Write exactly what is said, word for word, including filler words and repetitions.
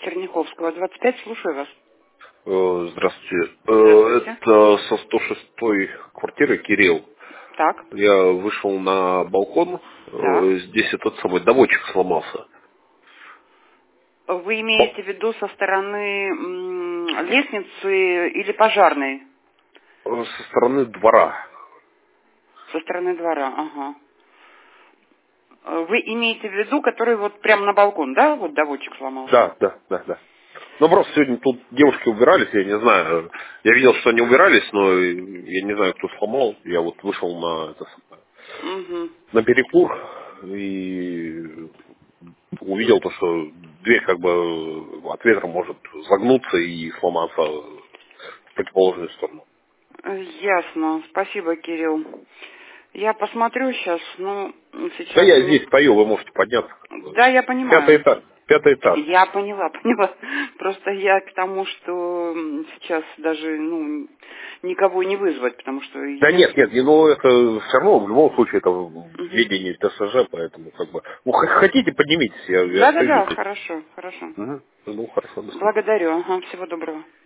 Черняховского, двадцать пять, слушаю вас. Э, Здравствуйте. Э, Здравствуйте. Это со сто шестой квартиры Кирилл. Так, Я вышел на балкон. так. Э, Здесь этот самый доводчик сломался. Вы По- имеете в виду со стороны м, лестницы или пожарной? э, Со стороны двора. Со стороны двора, ага. Э, Вы имеете в виду, который вот прямо на балкон, да, вот доводчик сломался? Да, да, да, да. Ну просто сегодня тут девушки убирались, я не знаю. Я видел, что они убирались, но я не знаю, кто сломал. Я вот вышел на это самое, Угу. на перекур и увидел то, что дверь как бы от ветра может загнуться и сломаться в противоположную сторону. Ясно. Спасибо, Кирилл. Я посмотрю сейчас, ну, Да сейчас я не... здесь стою, вы можете подняться. Да, я Пятый понимаю. этаж. Пятый этаж. Я поняла, поняла. Просто я к тому, что м, сейчас даже, ну, никого не вызвать, потому что Да нет, единственное... нет, ну это все равно, в любом случае, это в Мгм. ведении ТСЖ, поэтому как бы... Ну, х- хотите, поднимитесь, я, я стою Да-да-да, здесь. хорошо, хорошо. Угу. Ну, хорошо, до свидания. Благодарю, ага, всего доброго.